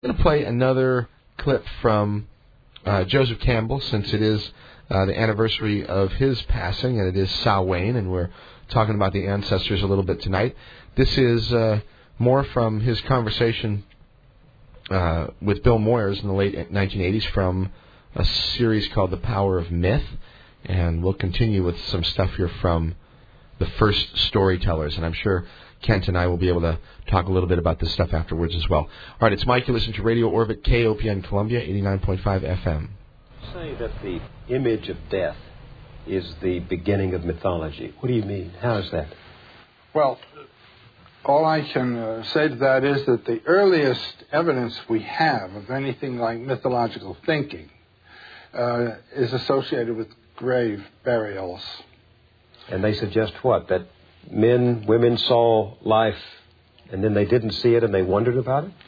I'm going to play another clip from Joseph Campbell, since it is the anniversary of his passing, and it is Samhain, and we're talking about the ancestors a little bit tonight. This is more from his conversation with Bill Moyers in the late 1980s from a series called The Power of Myth, and we'll continue with some stuff here from the first storytellers, and I'm sure Kent and I will be able to talk a little bit about this stuff afterwards as well. All right, it's Mike. You listen to Radio Orbit, KOPN Columbia, 89.5 FM. Say that the image of death is the beginning of mythology. What do you mean? How is that? Well, all I can say to that is that the earliest evidence we have of anything like mythological thinking is associated with grave burials. And they suggest what? That women saw life and then they didn't see it and they wondered about it?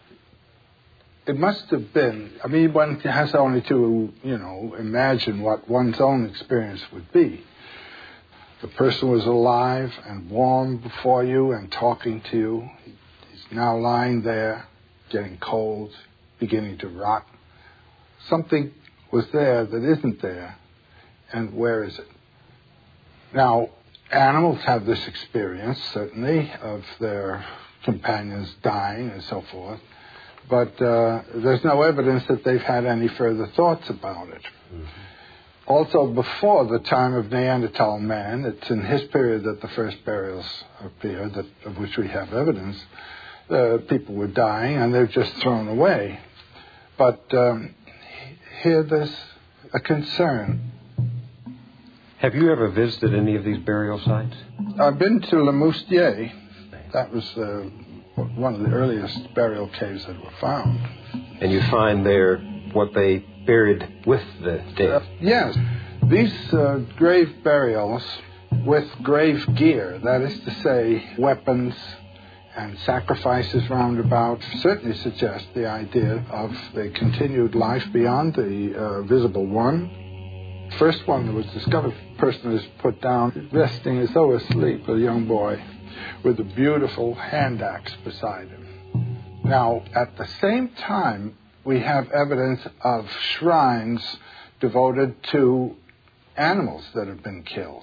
It must have been. I mean, one has only to, imagine what one's own experience would be. The person was alive and warm before you and talking to you. He's now lying there, getting cold, beginning to rot. Something was there that isn't there, and where is it? Now, animals have this experience, certainly, of their companions dying and so forth, but there's no evidence that they've had any further thoughts about it. Mm-hmm. Also, before the time of Neanderthal man, it's in his period that the first burials appear, of which we have evidence. People were dying and they're just thrown away. But here there's a concern. Have you ever visited any of these burial sites? I've been to Le Moustier. That was one of the earliest burial caves that were found. And you find there what they buried with the dead? Yes. These grave burials with grave gear, that is to say, weapons and sacrifices round about, certainly suggest the idea of the continued life beyond the visible one. First one that was discovered, the person was put down, resting as though asleep, a young boy, with a beautiful hand axe beside him. Now, at the same time, we have evidence of shrines devoted to animals that have been killed.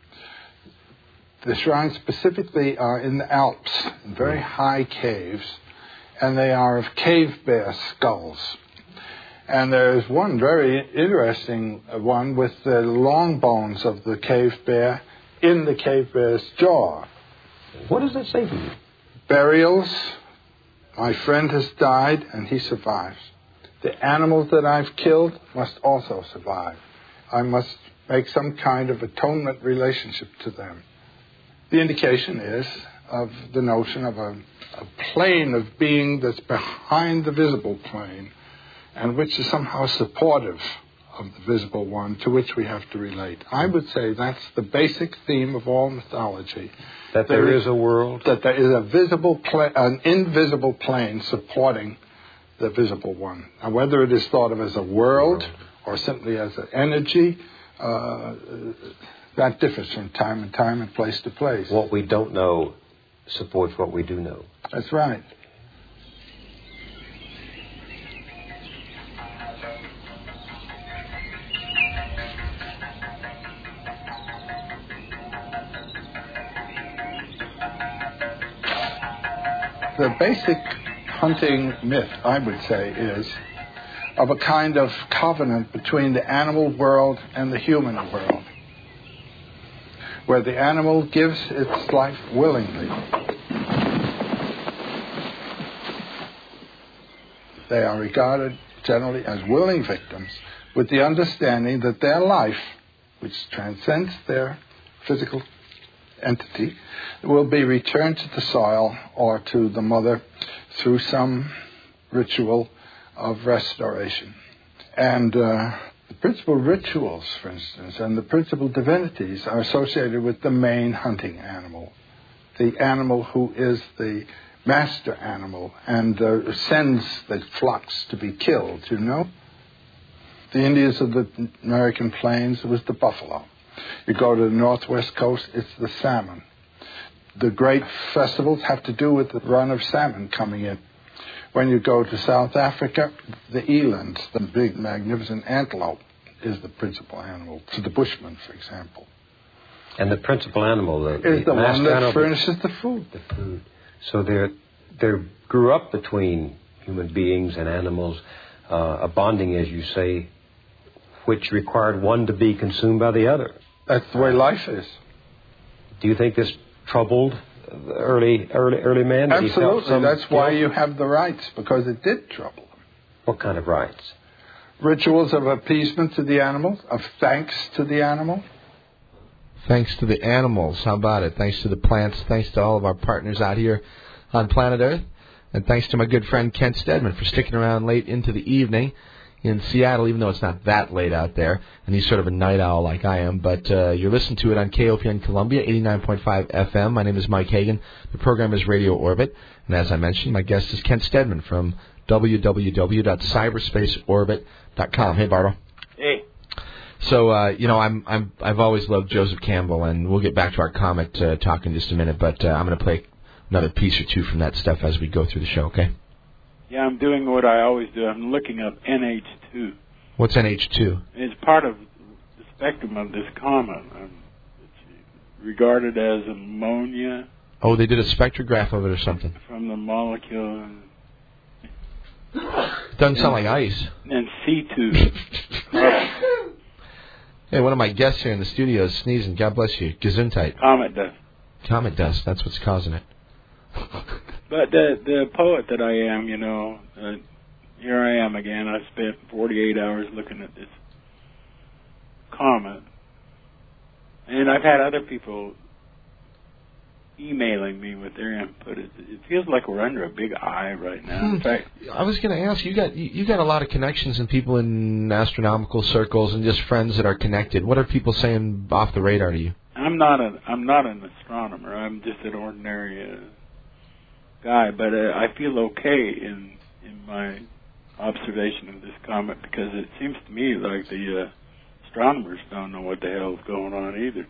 The shrines specifically are in the Alps, in very high caves, and they are of cave bear skulls. And there is one very interesting one with the long bones of the cave bear in the cave bear's jaw. What does that say to you? Burials. My friend has died and he survives. The animals that I've killed must also survive. I must make some kind of atonement relationship to them. The indication is of the notion of a plane of being that's behind the visible plane, and which is somehow supportive of the visible one, to which we have to relate. I would say that's the basic theme of all mythology. That there is a world? That there is an invisible plane supporting the visible one. And whether it is thought of as a world or simply as an energy, that differs from time to time and place to place. What we don't know supports what we do know. That's right. The basic hunting myth, I would say, is of a kind of covenant between the animal world and the human world, where the animal gives its life willingly. They are regarded generally as willing victims, with the understanding that their life, which transcends their physical entity, will be returned to the soil or to the mother through some ritual of restoration. And the principal rituals, for instance, and the principal divinities are associated with the main hunting animal, the animal who is the master animal and sends the flocks to be killed, you know. The Indians of the American plains, it was the buffalo. You go to the northwest coast, it's the salmon. The great festivals have to do with the run of salmon coming in. When you go to South Africa, the eland, the big, magnificent antelope, is the principal animal to the Bushmen, for example. And the principal animal is the one that furnishes the food. The food. So there grew up between human beings and animals a bonding, as you say, which required one to be consumed by the other. That's the way life is. Do you think this troubled the early man? Absolutely. That's why you have the rites, because it did trouble them. What kind of rites? Rituals of appeasement to the animals, of thanks to the animal. Thanks to the animals. How about it? Thanks to the plants. Thanks to all of our partners out here on planet Earth. And thanks to my good friend Kent Stedman for sticking around late into the evening in Seattle, even though it's not that late out there. And he's sort of a night owl like I am. But you're listening to it on KOPN Columbia, 89.5 FM. My name is Mike Hagan. The program is Radio Orbit. And as I mentioned, my guest is Kent Stedman from www.cyberspaceorbit.com. Hey, Bardo. Hey. So, I've always loved Joseph Campbell, and we'll get back to our comet talk in just a minute, but I'm going to play another piece or two from that stuff as we go through the show, okay? Yeah, I'm doing what I always do. I'm looking up NH2. What's NH2? It's part of the spectrum of this comet. It's regarded as ammonia. Oh, they did a spectrograph of it or something. From the molecule. Doesn't sound like ice. And C2. Hey, one of my guests here in the studio is sneezing. God bless you. Gesundheit. Comet dust. Comet dust. That's what's causing it. But the poet that I am, here I am again. I spent 48 hours looking at this comet. And I've had other people emailing me with their input. It feels like we're under a big eye right now. In fact, I was going to ask you got a lot of connections and people in astronomical circles and just friends that are connected. What are people saying off the radar to you? I'm not an astronomer. I'm just an ordinary guy, but I feel okay in my observation of this comet because it seems to me like the astronomers don't know what the hell is going on either.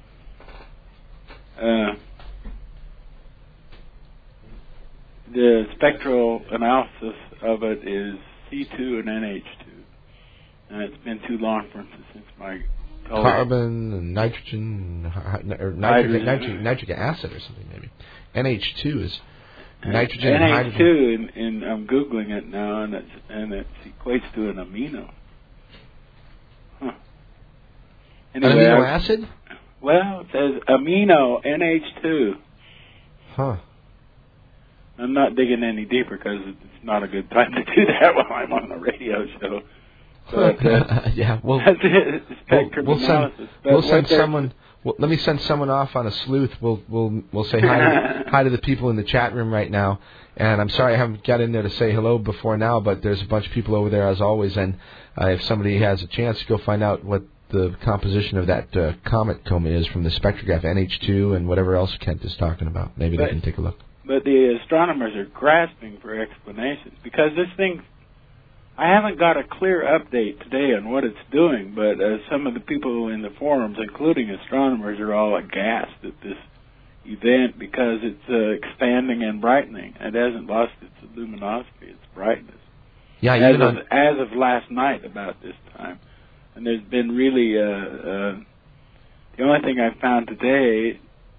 The spectral analysis of it is C2 and NH2. And it's been too long since my carbon and nitrogen, or nitric acid or something maybe. NH2 is nitrogen and hydrogen. NH2, and I'm Googling it now, and it equates to an amino. Huh. Anyway, An amino acid? Well, it says amino, NH2. Huh. I'm not digging any deeper because it's not a good time to do that while I'm on a radio show. But, yeah, we'll send someone. Let me send someone off on a sleuth. We'll say hi to the people in the chat room right now. And I'm sorry I haven't got in there to say hello before now, but there's a bunch of people over there as always. And if somebody has a chance to go find out what the composition of that comet coma is from the spectrograph, NH2 and whatever else Kent is talking about, maybe they can take a look. But the astronomers are grasping for explanations because this thing, I haven't got a clear update today on what it's doing, but some of the people in the forums, including astronomers, are all aghast at this event because it's expanding and brightening. It hasn't lost its luminosity, its brightness. Yeah, as of last night about this time. And there's been really, the only thing I found today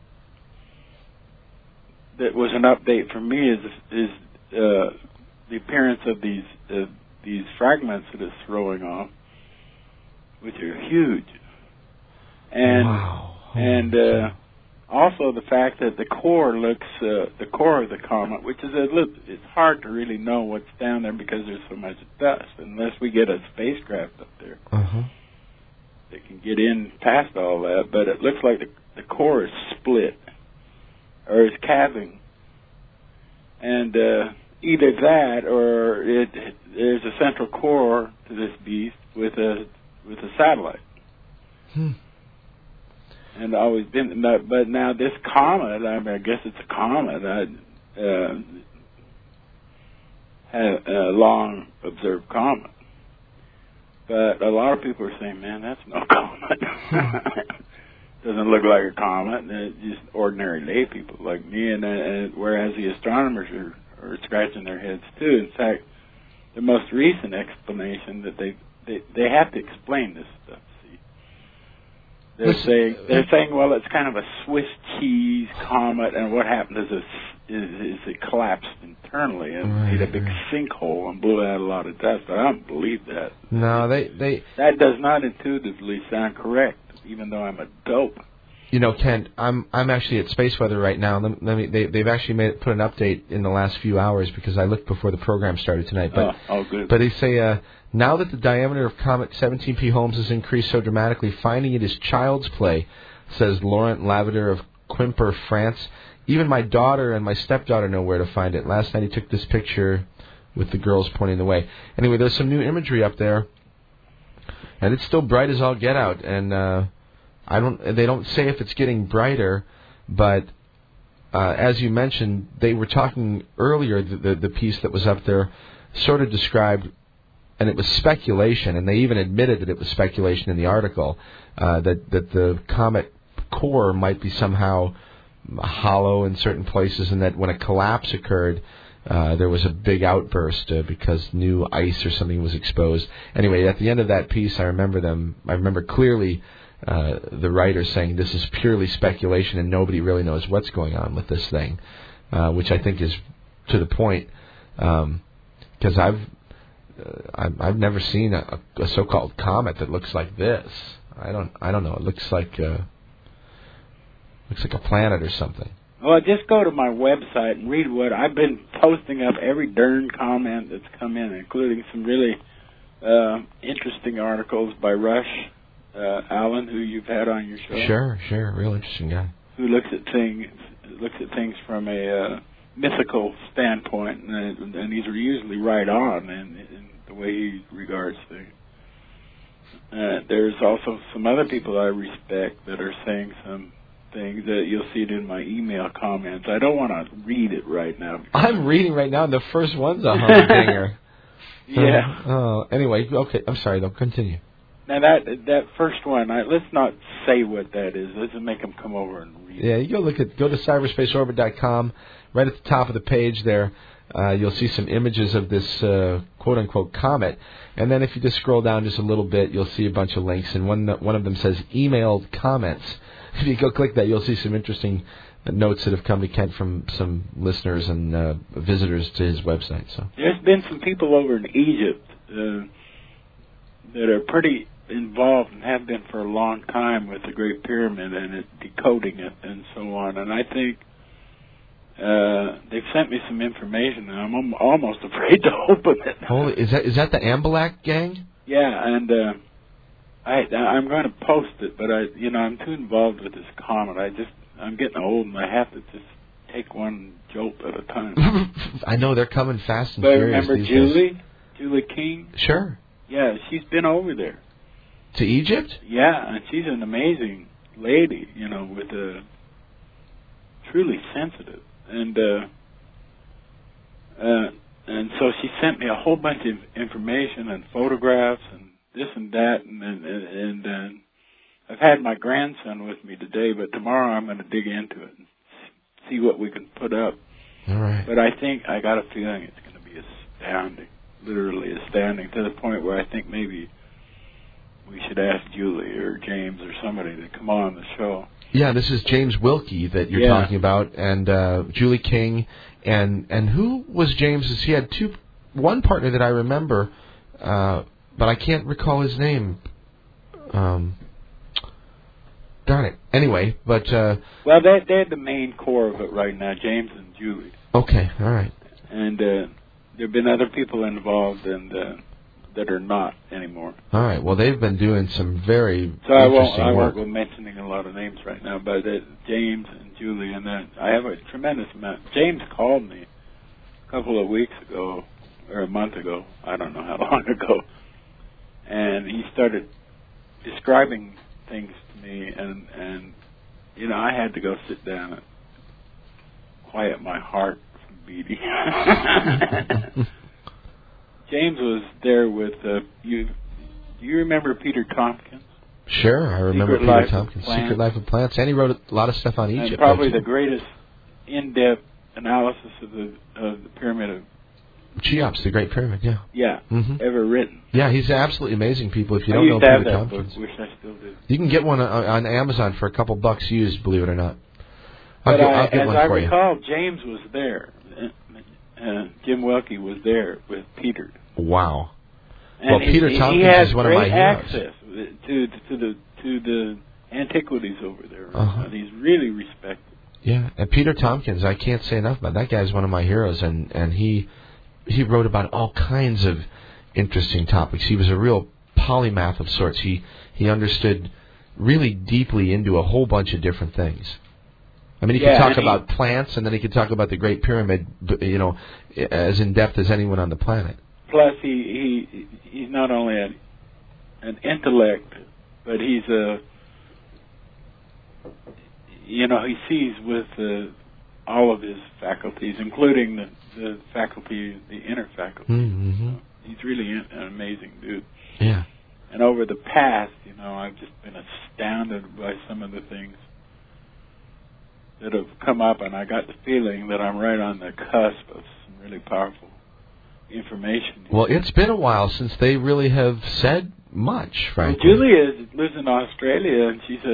that was an update for me is the appearance of these fragments that it's throwing off, which are huge, and also the fact that the core looks the core of the comet, which is it's hard to really know what's down there because there's so much dust unless we get a spacecraft up there that can get in past all that. But it looks like the core is split. Or is calving, and either that or there's a central core to this beast with a satellite. And always been, but now this comet, I guess it's a comet. Had a long observed comet, but a lot of people are saying, "Man, that's no comet." Doesn't look like a comet. It's just ordinary lay people like me, and whereas the astronomers are scratching their heads too. In fact, the most recent explanation that they have to explain this stuff. See, they're saying, well, it's kind of a Swiss cheese comet, and what happened is it collapsed internally and made a big sinkhole and blew out a lot of dust. But I don't believe that. No, that does not intuitively sound correct, even though I'm a dope. You know, Kent, I'm actually at Space Weather right now. They've actually put an update in the last few hours because I looked before the program started tonight. But good. But they say now that the diameter of Comet 17P Holmes has increased so dramatically, finding it is child's play, says Laurent Lavender of Quimper, France. Even my daughter and my stepdaughter know where to find it. Last night he took this picture with the girls pointing the way. Anyway, there's some new imagery up there, and it's still bright as all get out. And they don't say if it's getting brighter, but as you mentioned, they were talking earlier, the piece that was up there sort of described, and it was speculation, and they even admitted that it was speculation in the article, that the comet core might be somehow hollow in certain places, and that when a collapse occurred, there was a big outburst because new ice or something was exposed. Anyway, at the end of that piece, I remember clearly the writer saying this is purely speculation and nobody really knows what's going on with this thing, which I think is to the point, because I've never seen a so-called comet that looks like this. I don't know. It looks like a planet or something. Well, just go to my website and read what I've been posting up. Every darn comment that's come in, including some really interesting articles by Rush Allen, who you've had on your show. Sure, real interesting guy. Who looks at things from a mythical standpoint, and he's usually right on in the way he regards things. There's also some other people I respect that are saying some things that you'll see it in my email comments. I don't want to read it right now. I'm reading right now, and the first one's a humdinger. Yeah. Anyway, okay. I'm sorry, though. Continue. Now, that first one, let's not say what that is. Let's make them come over and read it. Yeah, you go to cyberspaceorbit.com. Right at the top of the page there, you'll see some images of this quote-unquote comet. And then if you just scroll down just a little bit, you'll see a bunch of links. And one of them says emailed comments. If you go click that, you'll see some interesting notes that have come to Kent from some listeners and visitors to his website. So there's been some people over in Egypt that are pretty involved and have been for a long time with the Great Pyramid and decoding it and so on. And I think they've sent me some information, and I'm almost afraid to open it. Holy, is that the Ambalak gang? Yeah, and I'm going to post it, but I'm too involved with this comet. I'm getting old, and I have to just take one jolt at a time. I know they're coming fast and but furious. Remember Julie King? Sure. Yeah, she's been over there. To Egypt? Yeah, and she's an amazing lady, with truly sensitive. And so she sent me a whole bunch of information and photographs and this and that, and I've had my grandson with me today, but tomorrow I'm going to dig into it and see what we can put up. All right. But I got a feeling it's going to be astounding, literally astounding, to the point where I think maybe we should ask Julie or James or somebody to come on the show. Yeah, this is James Wilkie that you're talking about, and Julie King, and who was James's? He had one partner that I remember, but I can't recall his name. Darn it. Anyway, but well, they're the main core of it right now, James and Julie. Okay, all right. And there've been other people involved, and that are not anymore. All right. Well, they've been doing some very interesting work. I won't go mentioning a lot of names right now, but James and Julie, and then I have a tremendous amount. James called me a couple of weeks ago, or a month ago, I don't know how long ago, and he started describing things to me, and I had to go sit down and quiet my heart from beating. James was there with you. Do you remember Peter Tompkins? Sure, I remember Peter Tompkins. Secret Life of Plants. And he wrote a lot of stuff on Egypt. And probably the greatest in-depth analysis of the pyramid of Cheops, the Great Pyramid. Yeah. ever written. Yeah, he's absolutely amazing. People, if you I don't know used to have Peter that Tompkins, book, wish I still do. you can get one on Amazon for a couple bucks used. Believe it or not. I'll But get as one I for you. recall, James was there. Jim Welke was there with Peter. Wow. And Well, Peter Tompkins has is one of my great heroes. access to the antiquities over there. Uh-huh. And he's really respected. Yeah, and Peter Tompkins, I can't say enough about that. Guy's one of my heroes, and he wrote about all kinds of interesting topics. He was a real polymath of sorts. He understood really deeply into a whole bunch of different things. I mean, he could talk about plants, and then he could talk about the Great Pyramid, as in depth as anyone on the planet. Plus, he's not only an intellect, but he's he sees with all of his faculties, including the faculty, the inner faculty. Mm-hmm. He's really an amazing dude. Yeah. And over the past, I've just been astounded by some of the things that have come up, and I got the feeling that I'm right on the cusp of some really powerful information. Well, it's been a while since they really have said much, frankly. Well, Julia lives in Australia, and she's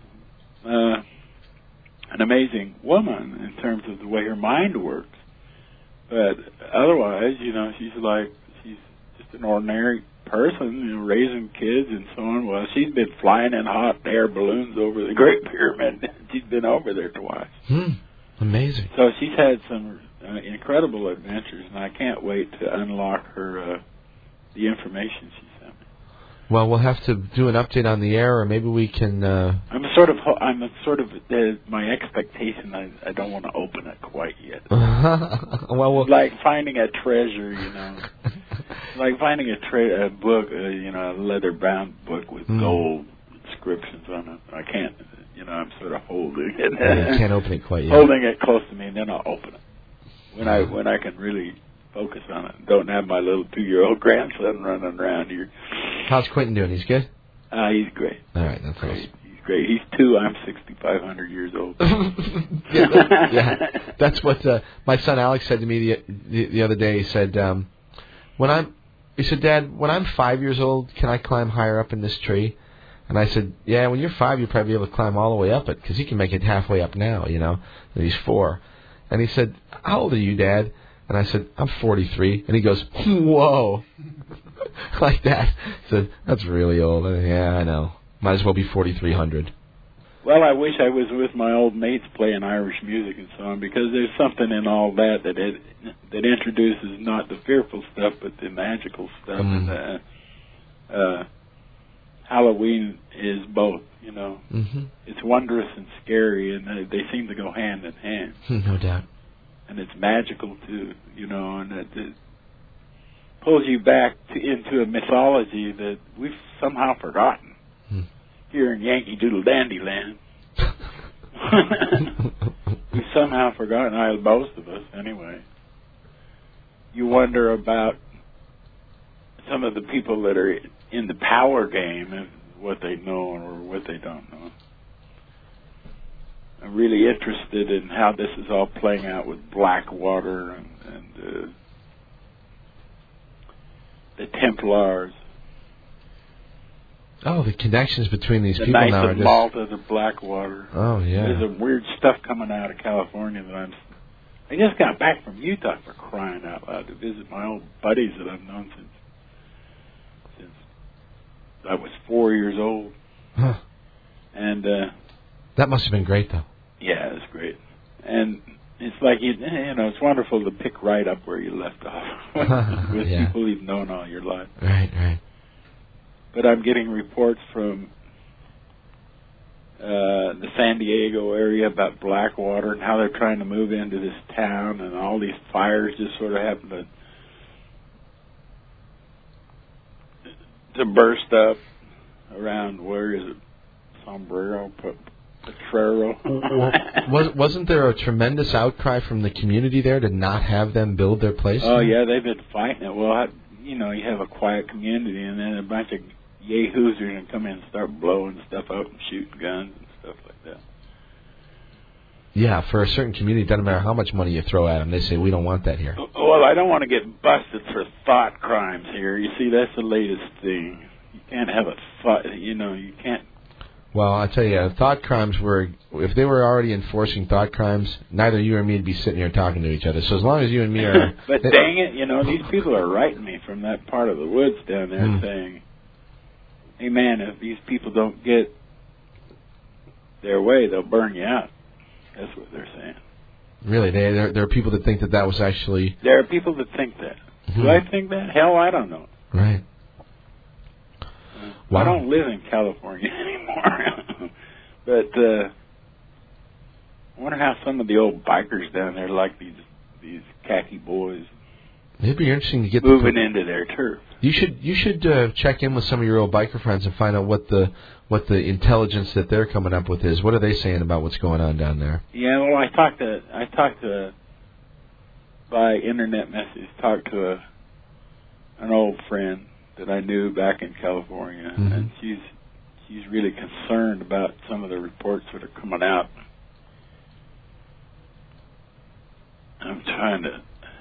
an amazing woman in terms of the way her mind works. But otherwise, she's just an ordinary person, raising kids and so on. Well, she's been flying in hot air balloons over the Great Pyramid. She's been over there twice. Amazing. So she's had some incredible adventures, and I can't wait to unlock her the information she sent me. Well, we'll have to do an update on the air, or maybe we can. I'm my expectation. I don't want to open it quite yet. Well, like finding a treasure, like finding a book, a leather-bound book with gold inscriptions on it. I can't, I'm sort of holding it. You can't open it quite yet. Holding it close to me, and then I'll open it when I can really focus on it. Don't have my little 2-year-old grandson running around here. How's Quentin doing? He's good? He's great. All right, that's awesome. He's great. He's 2. I'm 6,500 years old. Yeah, that's what my son Alex said to me the other day. He said, he said, Dad, when I'm 5 years old, can I climb higher up in this tree? And I said, yeah, when you're 5, you'll probably be able to climb all the way up it, because he can make it halfway up now, and he's 4. And he said, how old are you, Dad? And I said, I'm 43. And he goes, whoa. Like that. He said, that's really old. Yeah, I know. Might as well be 4,300. Well, I wish I was with my old mates playing Irish music and so on, because there's something in all that introduces not the fearful stuff, but the magical stuff. And Halloween is both, It's wondrous and scary, and they seem to go hand in hand. No doubt. And it's magical, too, and it pulls you back into a mythology that we've somehow forgotten here in Yankee Doodle Dandy Land. We've somehow forgotten, most of us anyway. You wonder about some of the people that are in the power game and what they know or what they don't know. I'm really interested in how this is all playing out with Blackwater and the Templars. Oh, the connections between these people Knights now of Malta, the Blackwater. Oh, yeah. There's some weird stuff coming out of California that I just got back from Utah, for crying out loud, to visit my old buddies that I've known since I was 4 years old. Huh. And that must have been great, though. Yeah, it was great. And it's like, it's wonderful to pick right up where you left off with people you've known all your life. Right. But I'm getting reports from the San Diego area about Blackwater and how they're trying to move into this town, and all these fires just sort of happen to burst up around, where is it? Sombrero, Potrero. Wasn't there a tremendous outcry from the community there to not have them build their place? Oh, yeah, they've been fighting it. Well, you have a quiet community, and then a bunch of yahoos are going to come in and start blowing stuff up and shooting guns and stuff like that. Yeah, for a certain community, it doesn't matter how much money you throw at them. They say, we don't want that here. Well, I don't want to get busted for thought crimes here. You see, that's the latest thing. You can't have a thought, you can't. Well, I tell you, thought crimes were, if they were already enforcing thought crimes, neither you or me would be sitting here talking to each other. So as long as you and me are... But dang it, these people are writing me from that part of the woods down there saying, hey, man, if these people don't get their way, they'll burn you out. That's what they're saying. Really? There are people that think that was actually... There are people that think that. Do I think that? Hell, I don't know. Right. Wow. I don't live in California anymore. But I wonder how some of the old bikers down there like these khaki boys. It'd be interesting to get moving into their turf. You should check in with some of your old biker friends and find out what the intelligence that they're coming up with is. What are they saying about what's going on down there? Yeah, well, I talked to by internet message. Talked to an old friend that I knew back in California, and she's really concerned about some of the reports that are coming out. I'm trying to,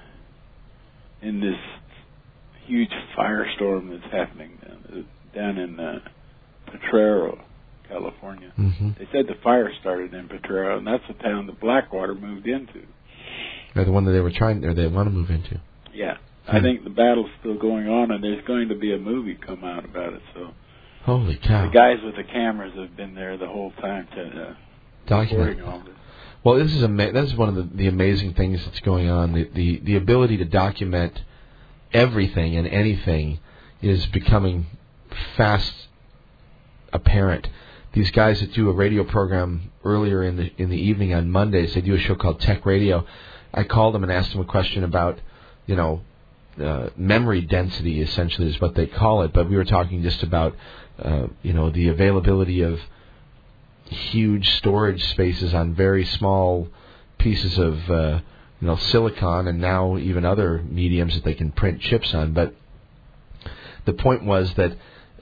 in this huge firestorm that's happening down in Potrero, California. They said the fire started in Potrero, and that's the town that Blackwater moved into. Or the one that they want to move into. Yeah. I think the battle's still going on, and there's going to be a movie come out about it. So, holy cow! The guys with the cameras have been there the whole time to document all this. Well, this is one of the amazing things that's going on. The ability to document everything and anything is becoming fast apparent. These guys that do a radio program earlier in the evening on Mondays, they do a show called Tech Radio. I called them and asked them a question about, memory density, essentially is what they call it. But we were talking just about, the availability of huge storage spaces on very small pieces of, silicon, and now even other mediums that they can print chips on. But the point was that,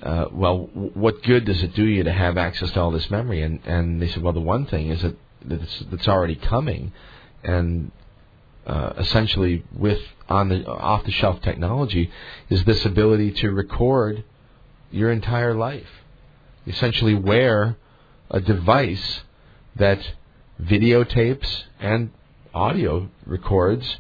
what good does it do you to have access to all this memory? And they said, well, the one thing is that it's already coming, and essentially with off-the-shelf technology is this ability to record your entire life. Essentially wear a device that videotapes and audio records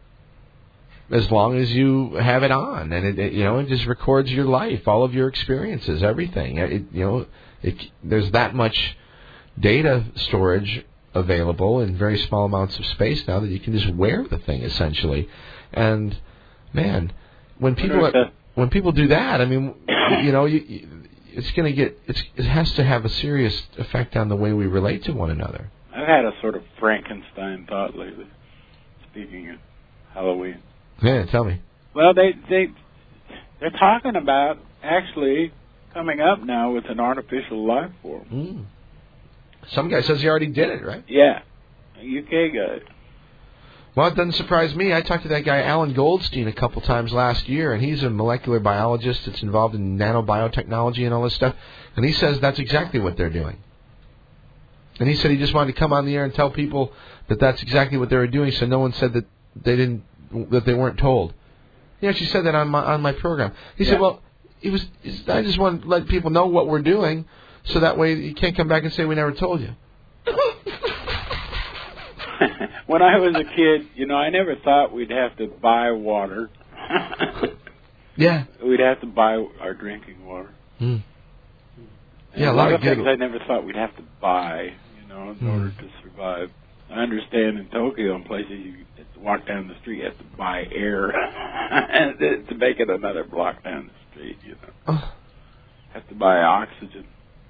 as long as you have it on, and it just records your life, all of your experiences, everything. There's that much data storage available in very small amounts of space now that you can just wear the thing essentially. And man, when people do that, I mean, it's going to it has to have a serious effect on the way we relate to one another. I've had a sort of Frankenstein thought lately. Speaking of Halloween. Yeah, tell me. Well, they're talking about actually coming up now with an artificial life form. Some guy says he already did it, right? Yeah, a UK guy. Well, it doesn't surprise me. I talked to that guy, Alan Goldstein, a couple times last year, and he's a molecular biologist that's involved in nanobiotechnology and all this stuff, and he says that's exactly what they're doing. And he said he just wanted to come on the air and tell people that that's exactly what they were doing, so no one said that they weren't told. He actually said that on my program. He said, well, I just want to let people know what we're doing, so that way you can't come back and say we never told you. When I was a kid, I never thought we'd have to buy water. Yeah. We'd have to buy our drinking water. Yeah, a lot of things I never thought we'd have to buy, in order to survive. I understand in Tokyo and places you have to walk down the street, you have to buy air to make it another block down the street, Have to buy oxygen.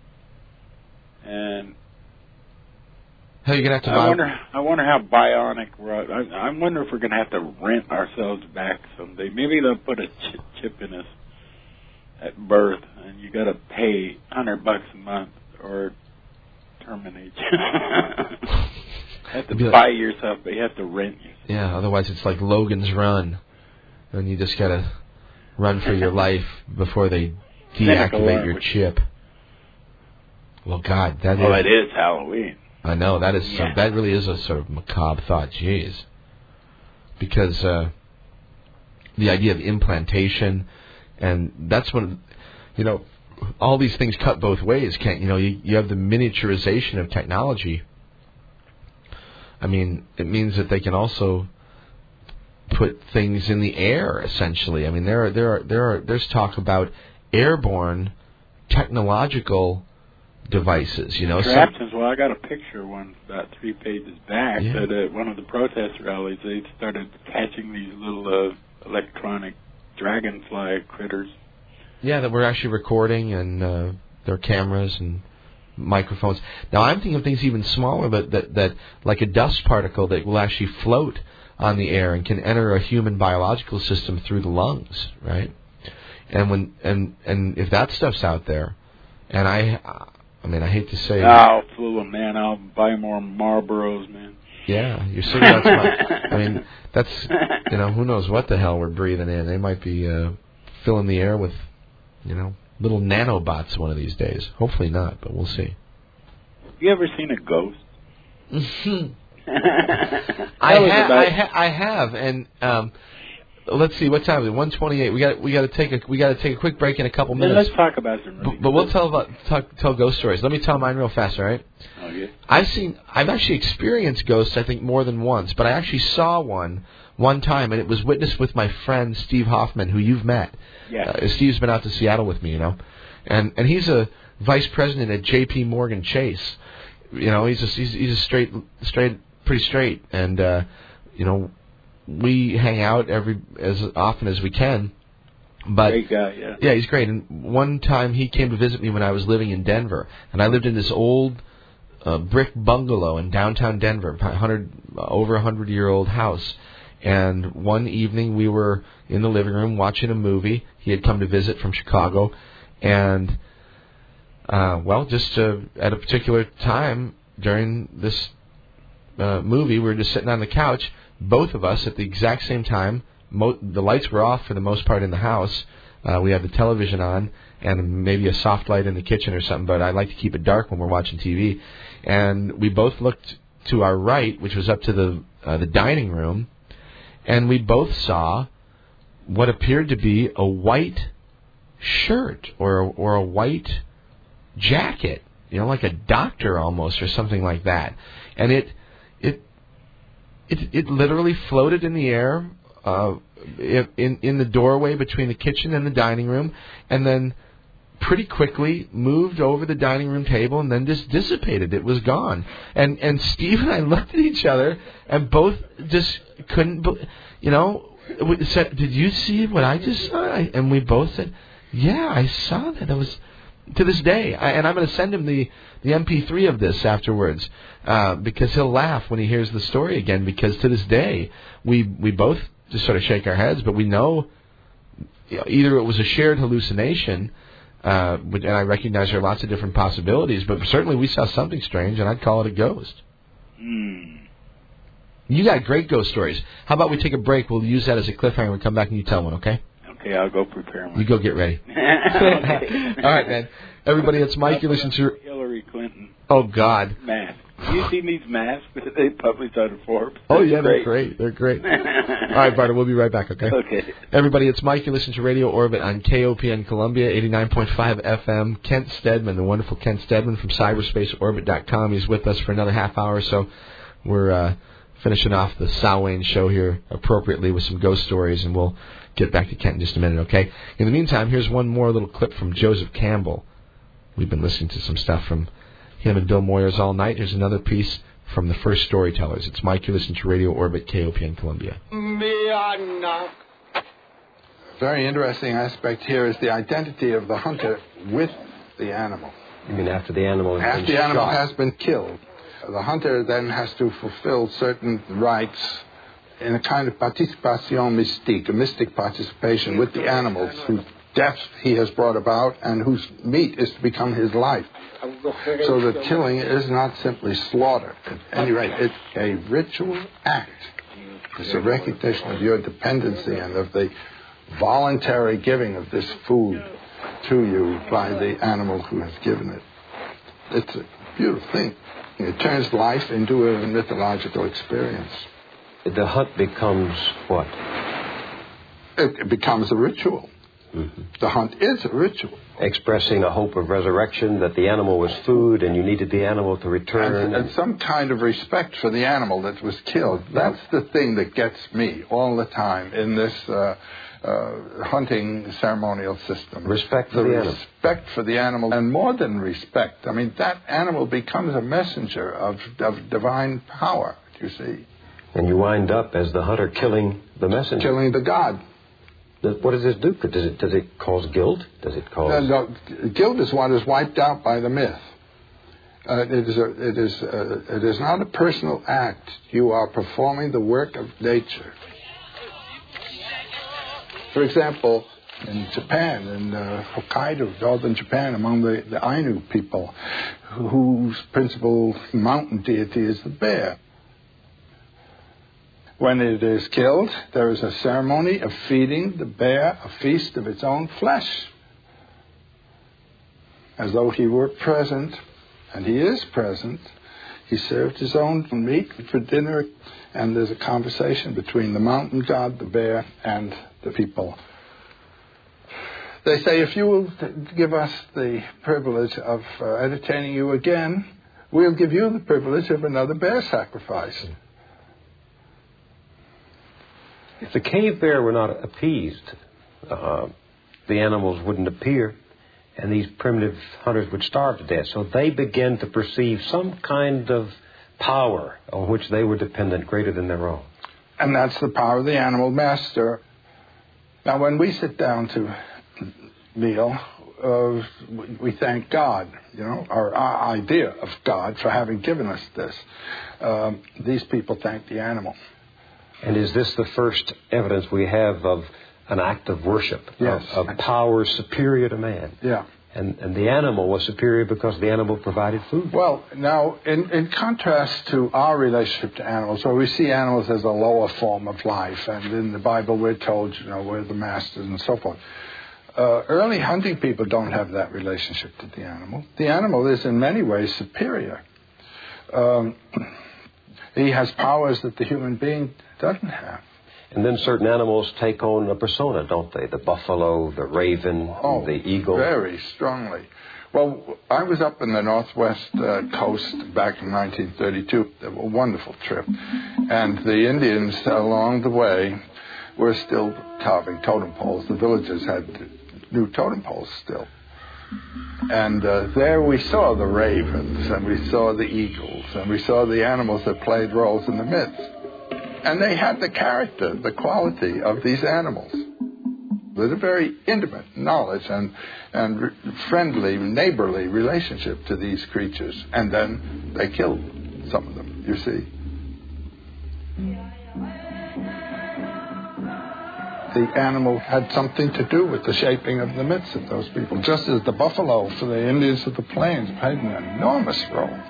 And how you gonna have to buy? I wonder how bionic I wonder if we're gonna have to rent ourselves back someday. Maybe they'll put a chip in us at birth, and you got to pay $100 a month or terminate. You have to buy yourself, but you have to rent yourself. Yeah, otherwise it's like Logan's Run, and you just got to run for your life before they deactivate your chip. Well, God, it is Halloween. I know that is that really is a sort of macabre thought. Jeez, because the idea of implantation, and that's when all these things cut both ways. Can't you have the miniaturization of technology. I mean, it means that they can also put things in the air. Essentially, I mean, there's talk about airborne technological devices, Straps as well. I got a picture of one about 3 pages back that at one of the protest rallies they started catching these little electronic dragonfly critters. Yeah, that we're actually recording, and there are cameras and microphones. Now I'm thinking of things even smaller, but that like a dust particle that will actually float on the air and can enter a human biological system through the lungs, right? And when and if that stuff's out there, and I mean, I hate to say... I'll fool them, man. I'll buy more Marlboros, man. Yeah, you're cigarette smoking. I mean, that's, who knows what the hell we're breathing in. They might be filling the air with, little nanobots one of these days. Hopefully not, but we'll see. You ever seen a ghost? I have, and... let's see, what time is it? 1:28. We got to take a quick break in a couple minutes. Let's talk about some. But we'll tell ghost stories. Let me tell mine real fast, all right? Okay. I've actually experienced ghosts, I think, more than once. But I actually saw one time, and it was witnessed with my friend Steve Hoffman, who you've met. Yeah. Steve's been out to Seattle with me, and he's a vice president at J.P. Morgan Chase. He's a pretty straight, and we hang out as often as we can. But great guy, yeah. Yeah, he's great. And one time he came to visit me when I was living in Denver, and I lived in this old brick bungalow in downtown Denver, over 100-year-old house. And one evening we were in the living room watching a movie. He had come to visit from Chicago, and just at a particular time during this movie, we were just sitting on the couch. Both of us at the exact same time. The lights were off for the most part in the house. We had the television on and maybe a soft light in the kitchen or something, but I like to keep it dark when we're watching TV. And we both looked to our right, which was up to the dining room, and we both saw what appeared to be a white shirt or a white jacket, like a doctor almost or something like that. And it literally floated in the air in the doorway between the kitchen and the dining room, and then pretty quickly moved over the dining room table and then just dissipated. It was gone. And Steve and I looked at each other and both just couldn't, we said, "Did you see what I just saw?" And we both said, "Yeah, I saw that." It was... To this day, and I'm going to send him the MP3 of this afterwards, because he'll laugh when he hears the story again, because to this day, we both just sort of shake our heads, but we know either it was a shared hallucination, and I recognize there are lots of different possibilities, but certainly we saw something strange, and I'd call it a ghost. You got great ghost stories. How about we take a break? We'll use that as a cliffhanger and we'll come back and you tell one, okay? Okay, I'll go prepare one. You go get ready. All right, man. Everybody, it's Mike. You listen to Hillary Clinton. Oh, God. Mask. Have you seen these masks that they published out of Forbes? Oh, yeah, they're great. They're great. All right, Barton, we'll be right back, okay? Okay. Everybody, it's Mike. You listen to Radio Orbit on KOPN Columbia, 89.5 FM. Kent Stedman, the wonderful Kent Stedman from cyberspaceorbit.com. He's with us for another half hour or so. We're finishing off the Samhain show here appropriately with some ghost stories, and we'll get back to Kent in just a minute, okay? In the meantime, here's one more little clip from Joseph Campbell. We've been listening to some stuff from him and Bill Moyers all night. Here's another piece from the First Storytellers. It's Mike. You listen to Radio Orbit, KOPN Columbia. Very interesting aspect here is the identity of the hunter with the animal. You mean after the animal has After been the animal shot. has been killed, the hunter then has to fulfill certain rites in a kind of participation mystique, a mystic participation with the animals whose death he has brought about and whose meat is to become his life. So the killing is not simply slaughter. At any rate, it's a ritual act. It's a recognition of your dependency and of the voluntary giving of this food to you by the animal who has given it. It's a beautiful thing. It turns life into a mythological experience. The hunt becomes what? It becomes a ritual. Mm-hmm. The hunt is a ritual. Expressing a hope of resurrection, that the animal was food and you needed the animal to return. And some kind of respect for the animal that was killed. That's the thing that gets me all the time in this hunting ceremonial system. Respect for the animal. Respect for the animal. And more than respect, I mean, that animal becomes a messenger of divine power, you see. And you wind up as the hunter killing the messenger. Killing the god. What does this do? Does it cause guilt? Does it cause... No, guilt is what is wiped out by the myth. It is not a personal act. You are performing the work of nature. For example, in Japan, in Hokkaido, northern Japan, among the Ainu people, whose principal mountain deity is the bear. When it is killed, there is a ceremony of feeding the bear a feast of its own flesh, as though he were present, and he is present. He served his own meat for dinner, and there's a conversation between the mountain god, the bear, and the people. They say, if you will give us the privilege of entertaining you again, we'll give you the privilege of another bear sacrifice. If the cave bear were not appeased, the animals wouldn't appear, and these primitive hunters would starve to death. So they began to perceive some kind of power on which they were dependent greater than their own. And that's the power of the animal master. Now, when we sit down to meal, we thank God, our idea of God for having given us this. These people thank the animal. And is this the first evidence we have of an act of worship, yes, of power superior to man? Yeah. And the animal was superior because the animal provided food. Well, now, in contrast to our relationship to animals, where we see animals as a lower form of life, and in the Bible we're told, we're the masters and so forth. Early hunting people don't have that relationship to the animal. The animal is in many ways superior. He has powers that the human being doesn't have. And then certain animals take on a persona, don't they? The buffalo, the raven, the eagle. Very strongly. Well, I was up in the northwest coast back in 1932. A wonderful trip. And the Indians along the way were still carving totem poles. The villagers had new totem poles still. And there we saw the ravens, and we saw the eagles, and we saw the animals that played roles in the myths. And they had the character, the quality of these animals. There's a very intimate knowledge and friendly, neighborly relationship to these creatures. And then they killed some of them, you see. The animal had something to do with the shaping of the myths of those people, just as the buffalo for the Indians of the plains played an enormous role.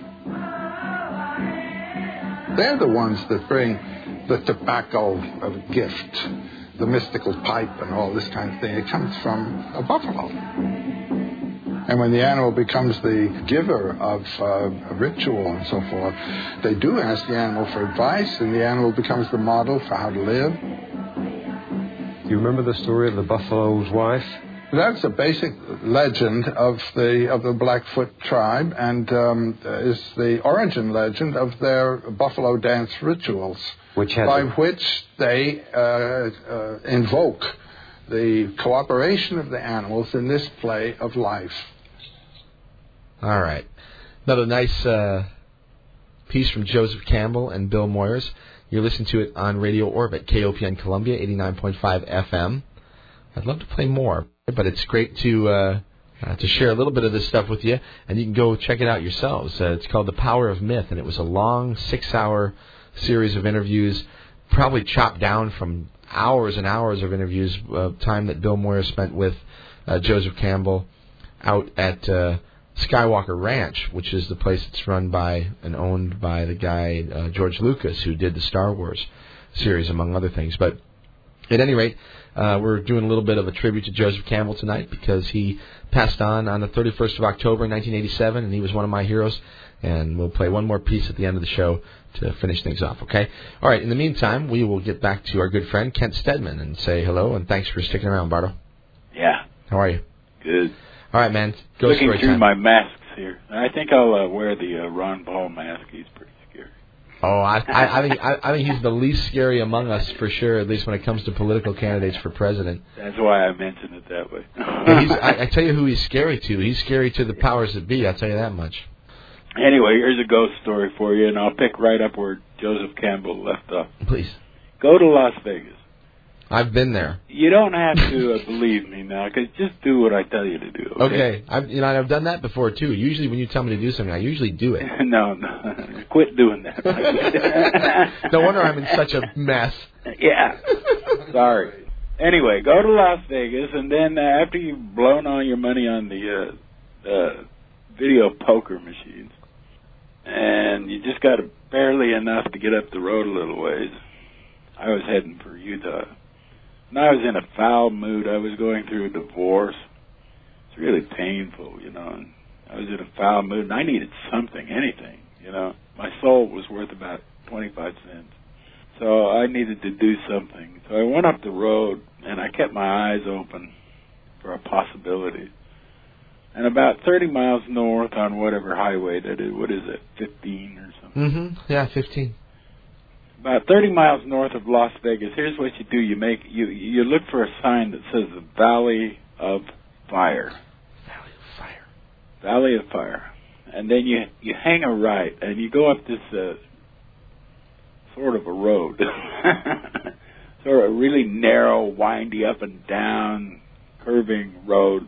They're the ones that bring the tobacco of gift, the mystical pipe and all this kind of thing. It comes from a buffalo. And when the animal becomes the giver of a ritual and so forth, they do ask the animal for advice, and the animal becomes the model for how to live. You remember the story of the buffalo's wife? That's a basic legend of the Blackfoot tribe, and is the origin legend of their buffalo dance rituals, which they invoke the cooperation of the animals in this play of life. All right. Another nice piece from Joseph Campbell and Bill Moyers. You're listening to it on Radio Orbit, KOPN Columbia, 89.5 FM. I'd love to play more, but it's great to share a little bit of this stuff with you, and you can go check it out yourselves. It's called The Power of Myth, and it was a long 6-hour series of interviews, probably chopped down from hours and hours of interviews, time that Bill Moyer spent with Joseph Campbell out at Skywalker Ranch, which is the place that's run by and owned by the guy George Lucas, who did the Star Wars series, among other things. But at any rate, We're doing a little bit of a tribute to Joseph Campbell tonight because he passed on the 31st of October, 1987, and he was one of my heroes. And we'll play one more piece at the end of the show to finish things off, okay? All right, in the meantime, we will get back to our good friend Kent Stedman and say hello, and thanks for sticking around, Bardo. Yeah. How are you? Good. All right, man. Looking through time. my masks here. I think I'll wear the Ron Paul mask. He's pretty scary. Oh, I think he's the least scary among us for sure, at least when it comes to political candidates for president. That's why I mentioned it that way. Yeah, I tell you who he's scary to. He's scary to the powers that be, I'll tell you that much. Anyway, here's a ghost story for you, and I'll pick right up where Joseph Campbell left off. Please. Go to Las Vegas. I've been there. You don't have to believe me now, because just do what I tell you to do. Okay. I've done that before, too. Usually when you tell me to do something, I usually do it. No. Quit doing that. No wonder I'm in such a mess. Yeah. Sorry. Anyway, go to Las Vegas, and then after you've blown all your money on the video poker machines, and you just got barely enough to get up the road a little ways. I was heading for Utah. And I was in a foul mood. I was going through a divorce. It's really painful, And I was in a foul mood, and I needed something, anything, My soul was worth about 25 cents. So I needed to do something. So I went up the road, and I kept my eyes open for a possibility. And about 30 miles north on whatever highway that is, what is it, 15 or something? Mm-hmm. Yeah, 15. About 30 miles north of Las Vegas, here's what you do. You look for a sign that says the Valley of Fire. Valley of Fire. Valley of Fire. And then you hang a right, and you go up this sort of a road. Sort of a really narrow, windy, up and down, curving road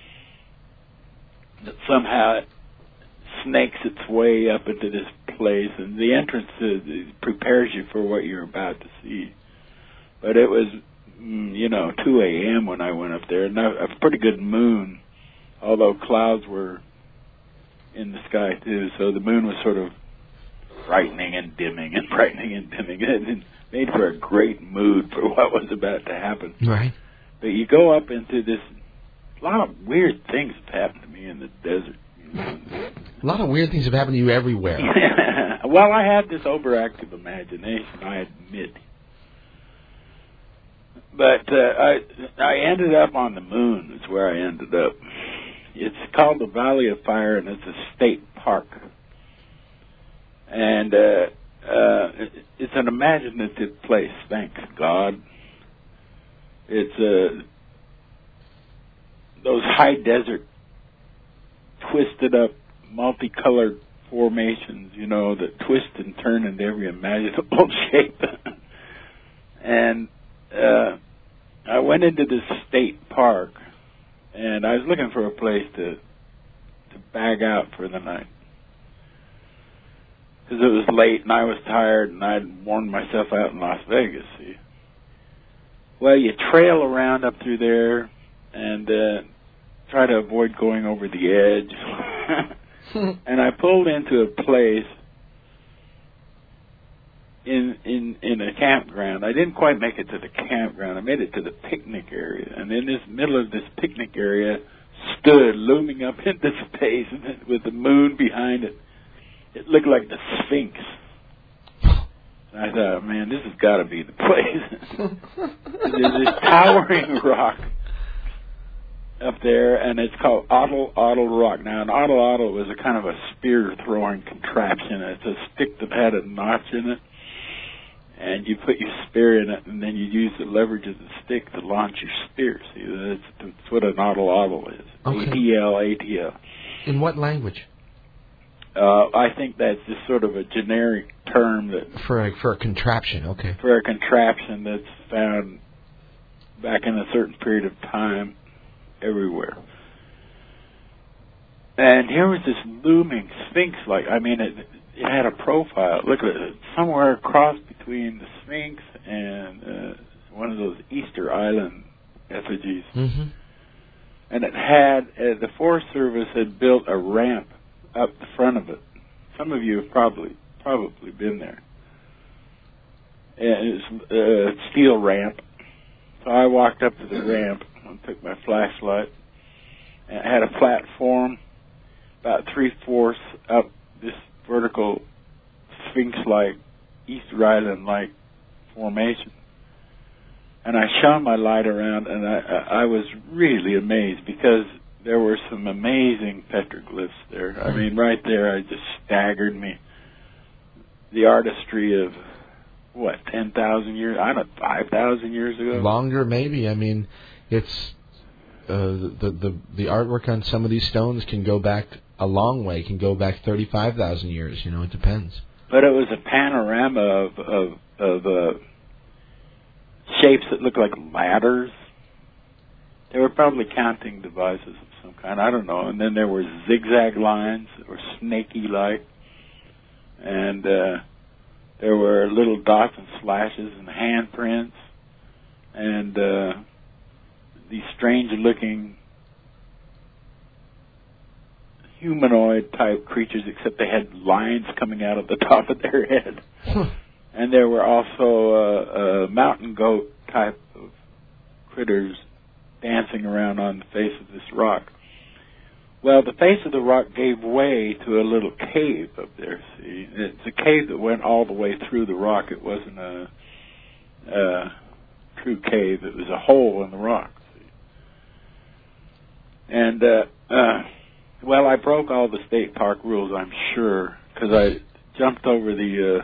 that somehow snakes its way up into this place, and the entrance prepares you for what you're about to see. But it was, 2 a.m. when I went up there, and a pretty good moon, although clouds were in the sky too, so the moon was sort of brightening and dimming and brightening and dimming. It made for a great mood for what was about to happen. Right. But you go up into this. A lot of weird things have happened to me in the desert. A lot of weird things have happened to you everywhere. Well, I had this overactive imagination, I admit. But I ended up on the moon. Is where I ended up. It's called the Valley of Fire, and it's a state park. And it's an imaginative place, thank God. It's those high desert, twisted up, multicolored formations, that twist and turn into every imaginable shape. And I went into this state park, and I was looking for a place to bag out for the night. Because it was late, and I was tired, and I'd worn myself out in Las Vegas, see. Well, you trail around up through there, and try to avoid going over the edge. And I pulled into a place in a campground. I didn't quite make it to the campground. I made it to the picnic area. And in this middle of this picnic area stood, looming up into space, with the moon behind it. It looked like the Sphinx. And I thought, man, this has got to be the place. There's this towering rock up there, and it's called Ottle Rock. Now, an Ottle was a kind of a spear-throwing contraption. It's a stick that had a notch in it, and you put your spear in it, and then you use the leverage of the stick to launch your spear. See, that's what an Ottle is. Okay. ATL. In what language? I think that's just sort of a generic term that for a contraption. Okay. For a contraption that's found back in a certain period of time everywhere. And here was this looming Sphinx-like. I mean, it had a profile. Look at it, somewhere across between the Sphinx and one of those Easter Island effigies. Mm-hmm. And it had the Forest Service had built a ramp up the front of it. Some of you have probably been there. And it's a steel ramp, So I walked up to the ramp and took my flashlight. And it had a platform about 3/4 up this vertical Sphinx-like, Easter Island-like formation. And I shone my light around, and I was really amazed because there were some amazing petroglyphs there. I mean, right there, it just staggered me. The artistry of, 10,000 years? I don't know, 5,000 years ago? Longer, maybe. I mean, it's the artwork on some of these stones can go back a long way. Can go back 35,000 years. It depends. But it was a panorama of shapes that looked like ladders. They were probably counting devices of some kind. I don't know. And then there were zigzag lines that were snaky-like. And there were little dots and slashes and handprints. And these strange-looking humanoid-type creatures, except they had lines coming out of the top of their head. And there were also mountain goat type of critters dancing around on the face of this rock. Well, the face of the rock gave way to a little cave up there, see. It's a cave that went all the way through the rock. It wasn't a true cave. It was a hole in the rock, see. And, I broke all the state park rules, I'm sure, because I jumped over the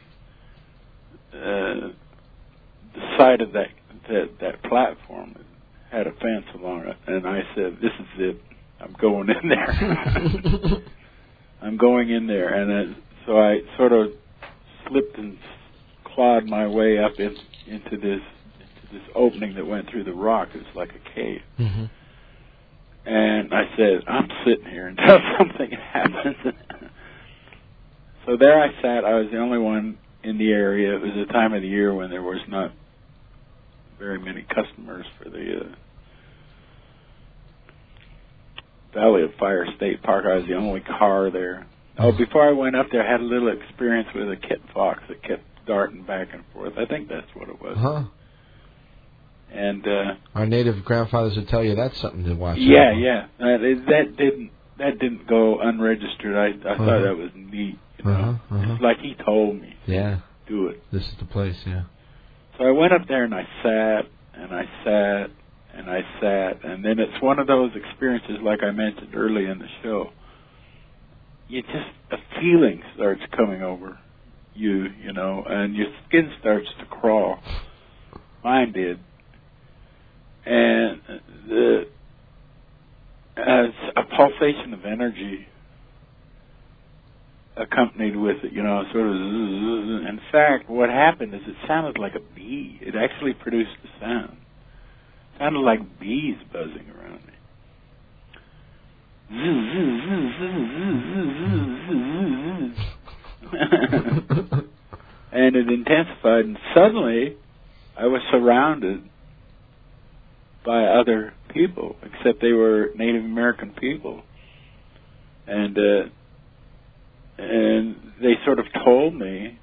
side of that platform that had a fence along it, and I said, "This is it. I'm going in there. I'm going in there." And so I sort of slipped and clawed my way up into this opening that went through the rock. It was like a cave. Mm-hmm. And I said, "I'm sitting here until something happens." So there I sat. I was the only one in the area. It was a time of the year when there was not very many customers for the Valley of Fire State Park. I was the only car there. Oh, before I went up there, I had a little experience with a kit fox that kept darting back and forth. I think that's what it was. Huh. And our native grandfathers would tell you that's something to watch. Yeah. That didn't go unregistered. I thought that was neat. It's like he told me. Yeah. Do it. This is the place. Yeah. So I went up there and I sat and I sat and I sat, and then it's one of those experiences like I mentioned early in the show. A feeling starts coming over you, and your skin starts to crawl. Mine did. And as a pulsation of energy accompanied with it, sort of. In fact, what happened is it sounded like a bee. It actually produced a sound. It sounded like bees buzzing around me. And it intensified, and suddenly I was surrounded by other people, except they were Native American people. And they sort of told me,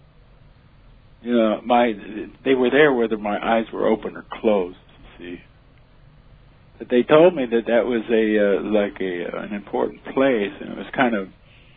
they were there whether my eyes were open or closed, you see. But they told me that was an important place, and it was kind of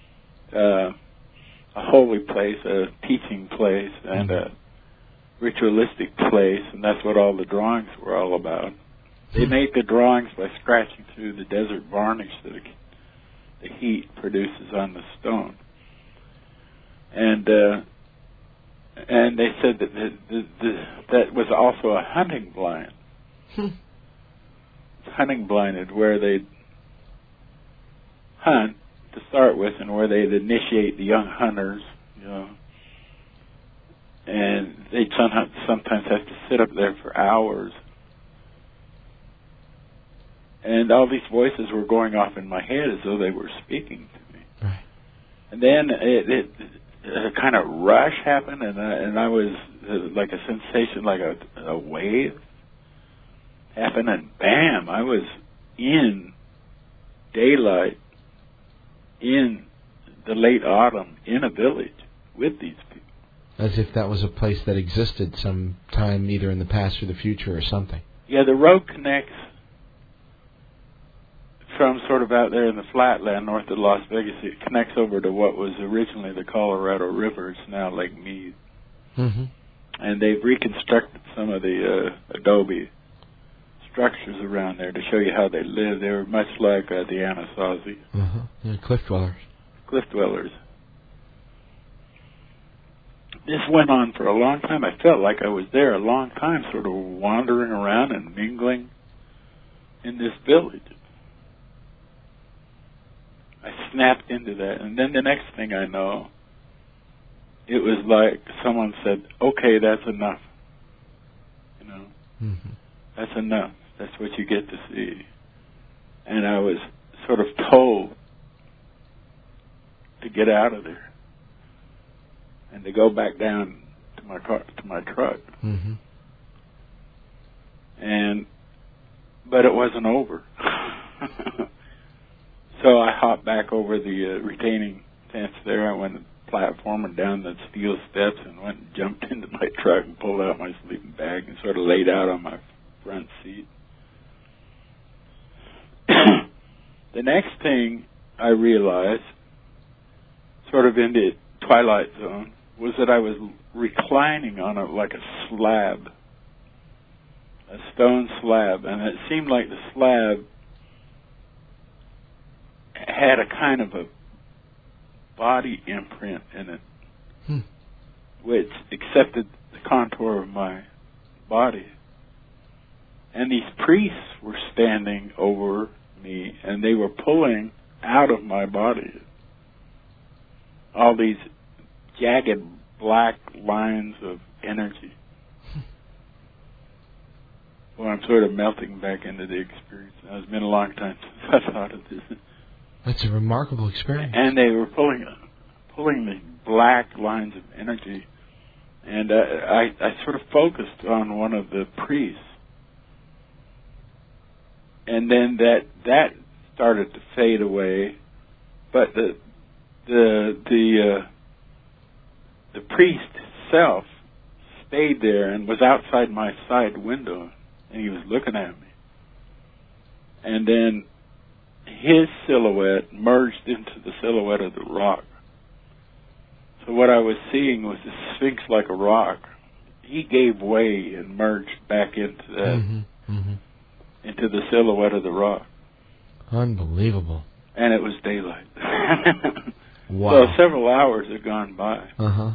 a holy place, a teaching place, and a ritualistic place, and that's what all the drawings were all about. They made the drawings by scratching through the desert varnish that the heat produces on the stone. And they said that was also a hunting blind. Hunting blinded, where they'd hunt to start with, and where they'd initiate the young hunters, and they'd sometimes have to sit up there for hours. And all these voices were going off in my head as though they were speaking to me. Right. And then a kind of rush happened, and I was like a sensation, like a wave happened, and bam, I was in daylight, in the late autumn, in a village with these people. As if that was a place that existed sometime either in the past or the future or something. Yeah, the road connects from sort of out there in the flatland north of Las Vegas. It connects over to what was originally the Colorado River. It's now Lake Mead. Mm-hmm. And they've reconstructed some of the adobe structures around there to show you how they lived. They were much like the Anasazi. Uh-huh. Yeah, cliff dwellers. Cliff dwellers. This went on for a long time. I felt like I was there a long time, sort of wandering around and mingling in this village. I snapped into that. And then the next thing I know, it was like someone said, okay, that's enough. You know, That's enough. That's what you get to see. And I was sort of told to get out of there and to go back down to my car, to my truck. Mm-hmm. But it wasn't over. So I hopped back over the retaining fence there. I went to the platform and down the steel steps and went and jumped into my truck and pulled out my sleeping bag and sort of laid out on my front seat. The next thing I realized, sort of in the twilight zone, was that I was reclining on like a slab, a stone slab, and it seemed like the slab had a kind of a body imprint in it, which accepted the contour of my body. And these priests were standing over me, and they were pulling out of my body all these jagged black lines of energy. Well, I'm sort of melting back into the experience. It's been a long time since I thought of this. That's a remarkable experience. And they were pulling the black lines of energy. And I sort of focused on one of the priests. And then that started to fade away. But the priest himself stayed there and was outside my side window, and he was looking at me. And then his silhouette merged into the silhouette of the rock. So what I was seeing was a sphinx like a rock. He gave way and merged back into that, into the silhouette of the rock. Unbelievable. And it was daylight. Wow. So several hours had gone by.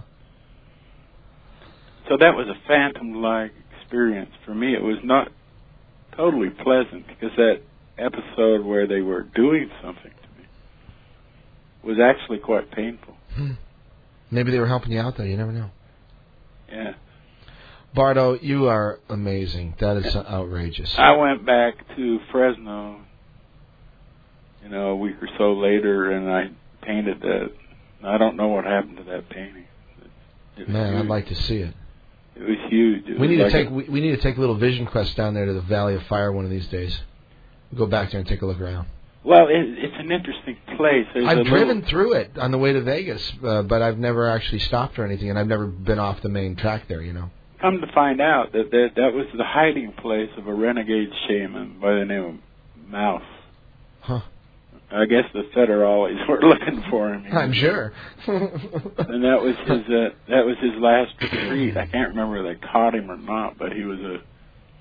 So that was a phantom-like experience. For me, it was not totally pleasant, because that episode where they were doing something to me was actually quite painful. Maybe they were helping you out, though. You never know. Yeah. Bardo, you are amazing. That is outrageous. I went back to Fresno, a week or so later, and I painted that. I don't know what happened to that painting. Man, I'd like to see it. It was huge. We need to take a little Vision Quest down there to the Valley of Fire one of these days. We'll go back there and take a look around. Well, it's an interesting place. I've driven through it on the way to Vegas, but I've never actually stopped or anything, and I've never been off the main track there, Come to find out that was the hiding place of a renegade shaman by the name of Mouse. Huh. I guess the federales were looking for him. I'm sure. And that was his last retreat. I can't remember if they caught him or not, but he was a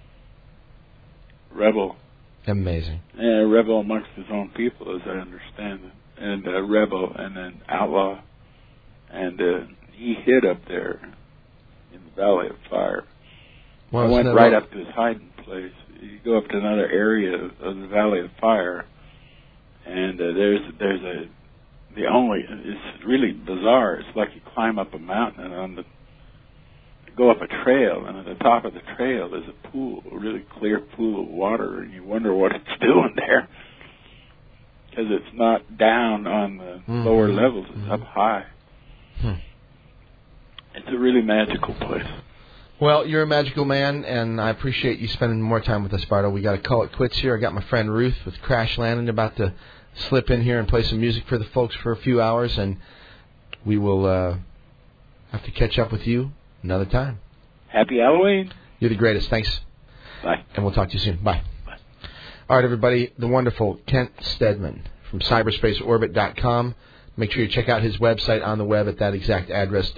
rebel. Amazing. Yeah, a rebel amongst his own people, as I understand it. And a rebel and an outlaw. And he hid up there in the Valley of Fire. Well, I went right up to his hiding place. You go up to another area of the Valley of Fire, and it's really bizarre. It's like you climb up a mountain and go up a trail, and at the top of the trail is a pool, a really clear pool of water, and you wonder what it's doing there, because it's not down on the lower levels, it's up high. It's a really magical place. Well, you're a magical man, and I appreciate you spending more time with us, Bardo. We got to call it quits here. I got my friend Ruth with Crash Landing about to slip in here and play some music for the folks for a few hours, and we will have to catch up with you another time. Happy Halloween. You're the greatest. Thanks. Bye. And we'll talk to you soon. Bye. All right, everybody. The wonderful Kent Steadman from cyberspaceorbit.com. Make sure you check out his website on the web at that exact address,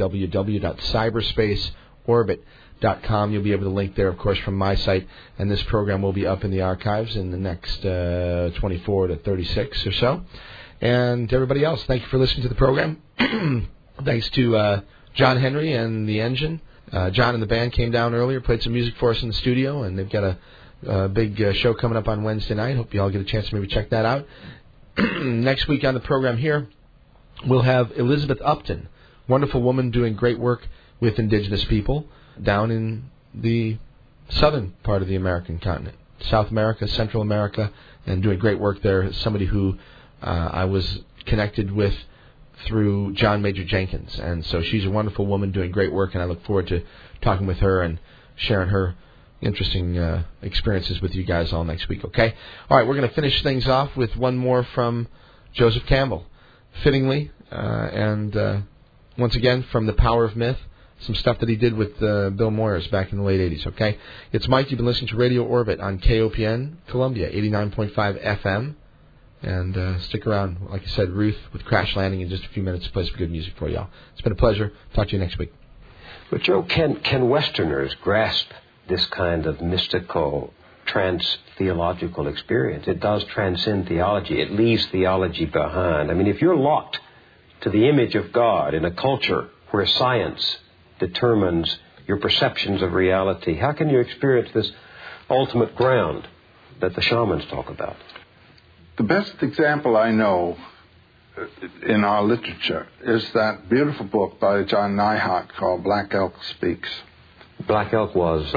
www.cyberspaceorbit.com. You'll be able to link there, of course, from my site. And this program will be up in the archives in the next 24 to 36 or so. And everybody else, thank you for listening to the program. Thanks to John Henry and the Engine. John and the band came down earlier, played some music for us in the studio, and they've got a big show coming up on Wednesday night. Hope you all get a chance to maybe check that out. Next week on the program here, we'll have Elizabeth Upton, wonderful woman doing great work with indigenous people down in the southern part of the American continent, South America, Central America, and doing great work there. Somebody who I was connected with through John Major Jenkins, and so she's a wonderful woman doing great work, and I look forward to talking with her and sharing her interesting experiences with you guys all next week, okay? All right, we're going to finish things off with one more from Joseph Campbell, fittingly, and once again, from The Power of Myth, some stuff that he did with Bill Moyers back in the late 80s, okay? It's Mike. You've been listening to Radio Orbit on KOPN, Columbia, 89.5 FM, and stick around. Like I said, Ruth with Crash Landing in just a few minutes to play some good music for y'all. It's been a pleasure. Talk to you next week. But, Joe, can Westerners grasp this kind of mystical, trans-theological experience? It does transcend theology. It leaves theology behind. I mean, if you're locked to the image of God in a culture where science determines your perceptions of reality, how can you experience this ultimate ground that the shamans talk about? The best example I know in our literature is that beautiful book by John Neihardt called Black Elk Speaks. Black Elk was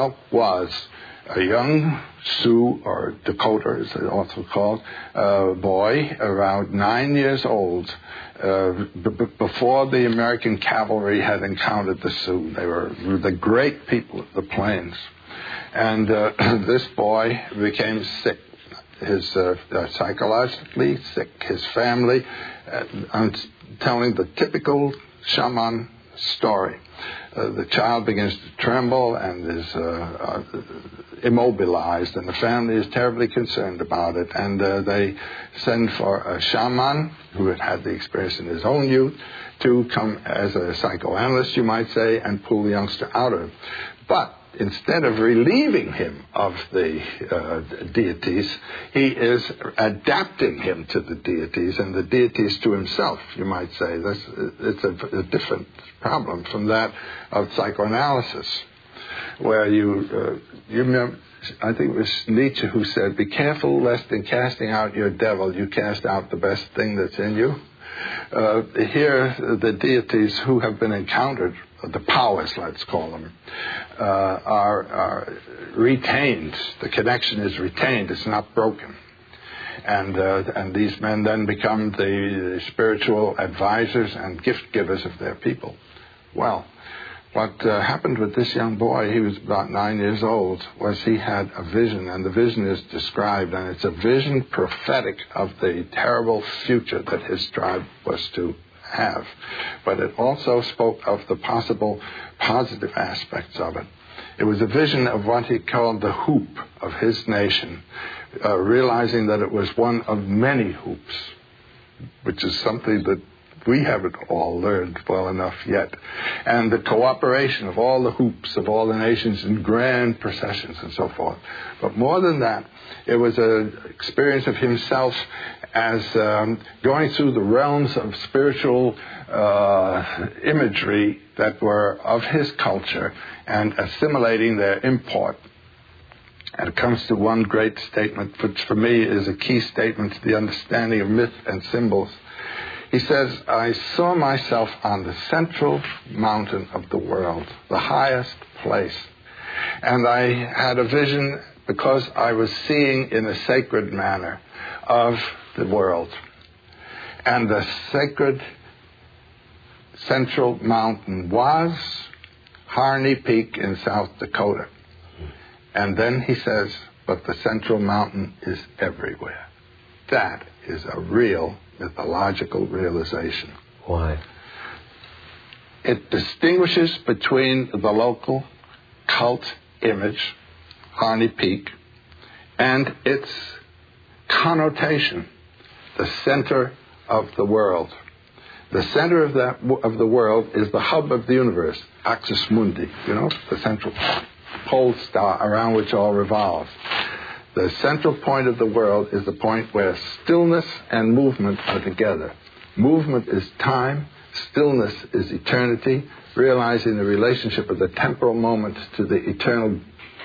a young Sioux, or Dakota as it's also called, boy around 9 years old before the American cavalry had encountered the Sioux. They were the great people of the plains. And this boy became sick. His psychologically sick, his family. I'm telling the typical shaman story. The child begins to tremble and is immobilized, and the family is terribly concerned about it. And they send for a shaman who had had the experience in his own youth to come as a psychoanalyst, you might say, and pull the youngster out of it. But instead of relieving him of the deities, he is adapting him to the deities and the deities to himself, you might say. It's a different problem from that of psychoanalysis, where you remember, I think it was Nietzsche who said, "Be careful lest in casting out your devil, you cast out the best thing that's in you." Here, the deities who have been encountered, the powers, let's call them, are retained. The connection is retained. It's not broken. And these men then become the spiritual advisors and gift givers of their people. Well, what happened with this young boy, he was about 9 years old, was he had a vision, and the vision is described, and it's a vision prophetic of the terrible future that his tribe was to have. But it also spoke of the possible positive aspects of it. It was a vision of what he called the hoop of his nation, realizing that it was one of many hoops, which is something that we haven't all learned well enough yet. And the cooperation of all the hoops of all the nations in grand processions and so forth. But more than that, it was an experience of himself as going through the realms of spiritual imagery that were of his culture and assimilating their import. And it comes to one great statement, which for me is a key statement to the understanding of myth and symbols. He says, "I saw myself on the central mountain of the world, the highest place. And I had a vision because I was seeing in a sacred manner of the world. And the sacred central mountain was Harney Peak in South Dakota." And then he says, "But the central mountain is everywhere." That is a real mythological realization. Why? It distinguishes between the local cult image, Harney Peak, and its connotation, the center of the world. The center of the world is the hub of the universe, axis mundi, the central pole star around which all revolves. The central point of the world is the point where stillness and movement are together. Movement is time, stillness is eternity, realizing the relationship of the temporal moment to the eternal,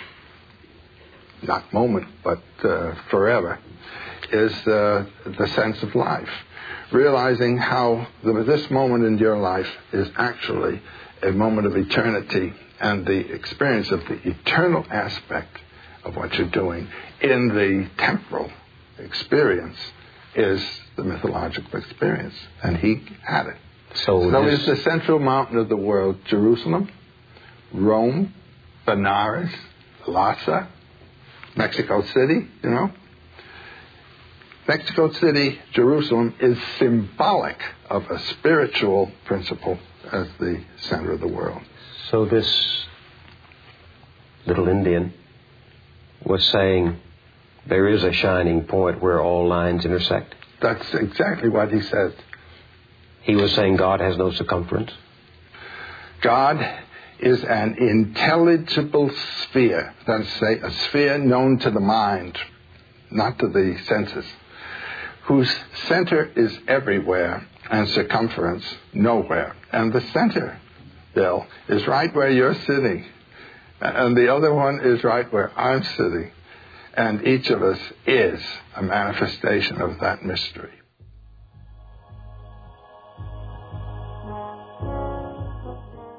not moment, but forever, is the sense of life. Realizing how this moment in your life is actually a moment of eternity, and the experience of the eternal aspect of what you're doing in the temporal experience is the mythological experience, and he had it. So is the central mountain of the world Jerusalem, Rome, Benares, Lhasa, Mexico City, Mexico City, Jerusalem is symbolic of a spiritual principle as the center of the world. So this little Indian was saying there is a shining point where all lines intersect? That's exactly what he said. He was saying God has no circumference? God is an intelligible sphere. That's to say, a sphere known to the mind, not to the senses, whose center is everywhere and circumference nowhere. And the center, Bill, is right where you're sitting. And the other one is right where I'm sitting. And each of us is a manifestation of that mystery.